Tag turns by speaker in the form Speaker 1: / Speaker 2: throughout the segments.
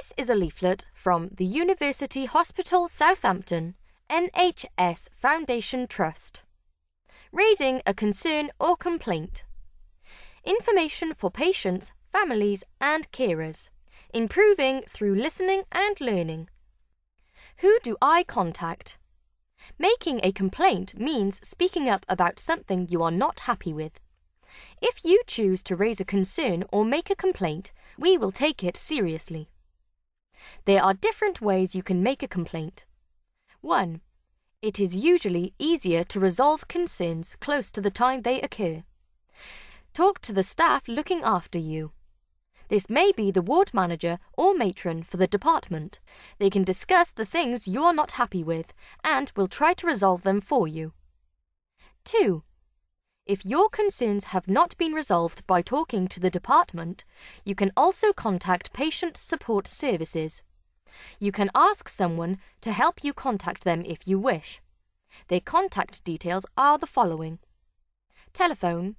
Speaker 1: This is a leaflet from the University Hospital Southampton NHS Foundation Trust. Raising a concern or complaint. Information for patients, families and carers. Improving through listening and learning. Who do I contact? Making a complaint means speaking up about something you are not happy with. If you choose to raise a concern or make a complaint, we will take it seriously. There are different ways you can make a complaint. 1. It is usually easier to resolve concerns close to the time they occur. Talk to the staff looking after you. This may be the ward manager or matron for the department. They can discuss the things you are not happy with and will try to resolve them for you. 2. If your concerns have not been resolved by talking to the department, you can also contact Patient Support Services. You can ask someone to help you contact them if you wish. Their contact details are the following. Telephone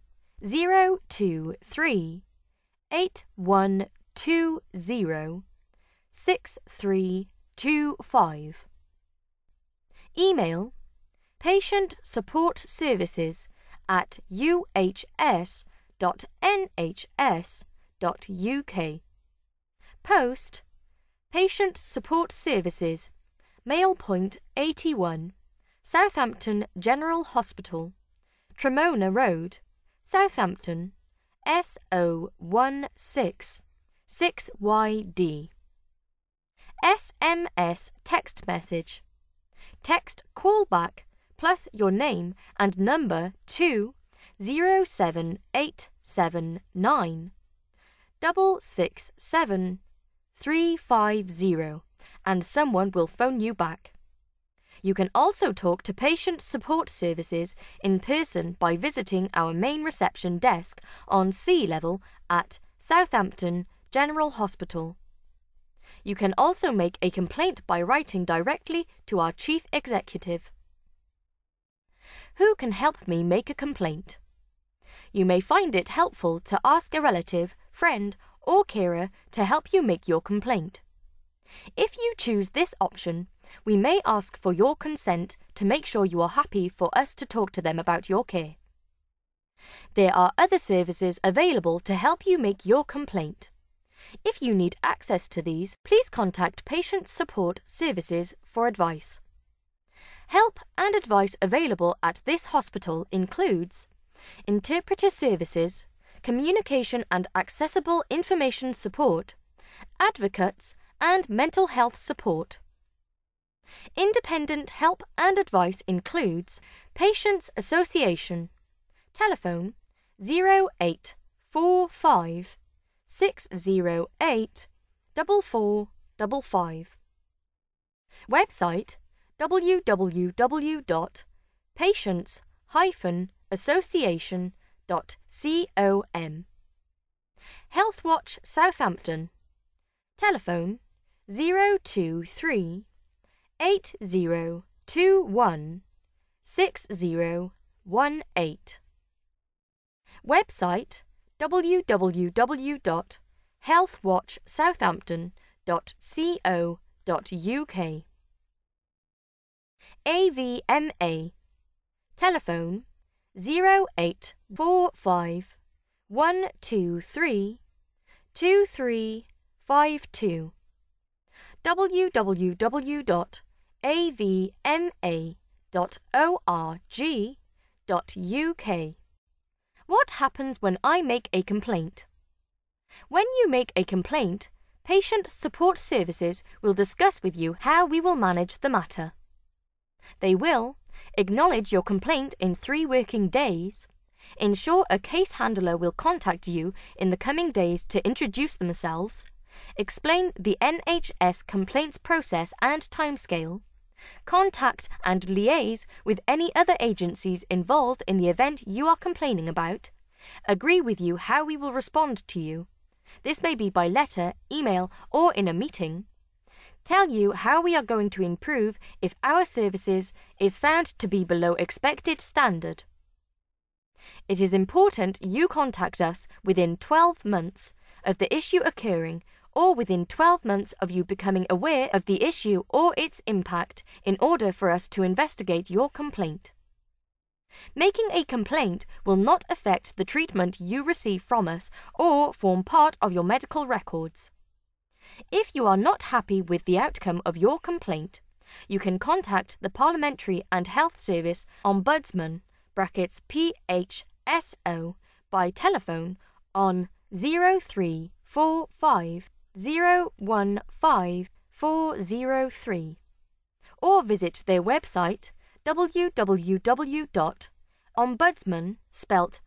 Speaker 1: 023 8120 6325. Email patientsupportservices@uhs.nhs.uk. Post Patient Support Services, Mail Point 81, Southampton General Hospital, Tremona Road, Southampton, SO16 6YD. SMS text message. Text callback plus your name and number to 07879 667 350 and someone will phone you back. You can also talk to Patient Support Services in person by visiting our main reception desk on sea level at Southampton General Hospital. You can also make a complaint by writing directly to our Chief Executive. Who can help me make a complaint? You may find it helpful to ask a relative, friend, or carer to help you make your complaint. If you choose this option, we may ask for your consent to make sure you are happy for us to talk to them about your care. There are other services available to help you make your complaint. If you need access to these, please contact Patient Support Services for advice. Help and advice available at this hospital includes interpreter services, communication and accessible information support, advocates and mental health support. Independent help and advice includes Patients Association, telephone 0845 608 4455. Website www.patients-association.com. Healthwatch Southampton, telephone 023 8021 6018. Website www.healthwatchsouthampton.co.uk. AVMA, telephone 0845 123 2352. www.avma.org.uk. What happens when I make a complaint? When you make a complaint, Patient Support Services will discuss with you how we will manage the matter. They will acknowledge your complaint in 3 working days, ensure a case handler will contact you in the coming days to introduce themselves, explain the NHS complaints process and timescale, contact and liaise with any other agencies involved in the event you are complaining about, agree with you how we will respond to you. This may be by letter, email, or in a meeting. Tell you how we are going to improve if our services is found to be below expected standard. It is important you contact us within 12 months of the issue occurring or within 12 months of you becoming aware of the issue or its impact in order for us to investigate your complaint. Making a complaint will not affect the treatment you receive from us or form part of your medical records. If you are not happy with the outcome of your complaint, you can contact the Parliamentary and Health Service Ombudsman (PHSO) by telephone on 0345 015 403 or visit their website www.ombudsman spelt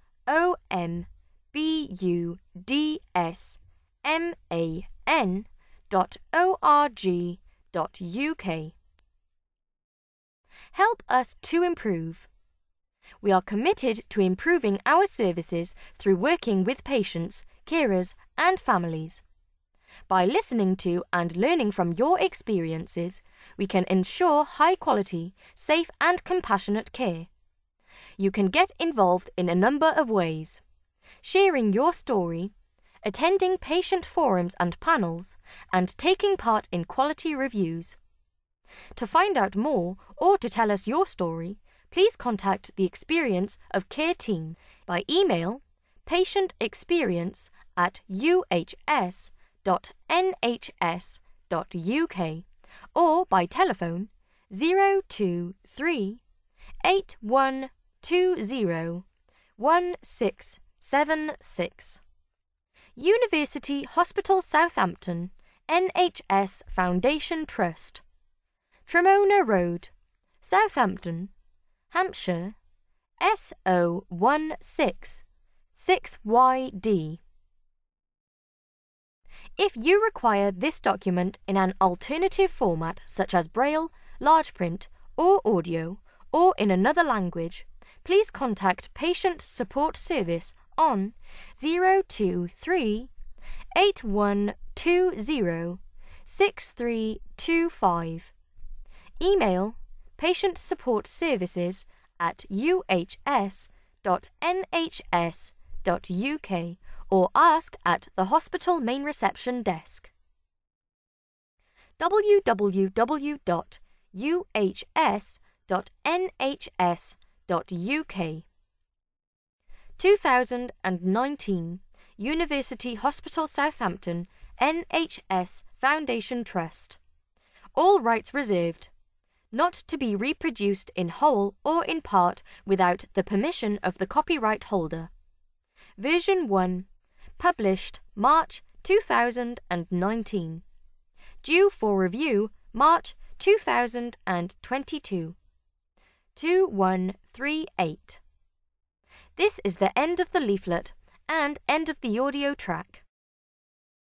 Speaker 1: ombudsman.org.uk. Help us to improve. We are committed to improving our services through working with patients, carers, and families. By listening to and learning from your experiences, we can ensure high-quality, safe and compassionate care. You can get involved in a number of ways: sharing your story, attending patient forums and panels, and taking part in quality reviews. To find out more or to tell us your story, please contact the Experience of Care team by email patientexperience@uhs.nhs.uk or by telephone 023 8120 1676. University Hospital Southampton NHS Foundation Trust, Tremona Road, Southampton, Hampshire, SO16 6YD. If you require this document in an alternative format such as Braille, large print, or audio, or in another language, please contact Patient Support Service on 023 8120 6325. Email patientsupportservices@uhs.nhs.uk or ask at the hospital main reception desk. www.uhs.nhs.uk 2019 University Hospital Southampton NHS Foundation Trust. All rights reserved. Not to be reproduced in whole or in part without the permission of the copyright holder. Version 1. Published March 2019. Due for review March 2022. 2138. This is the end of the leaflet and end of the audio track.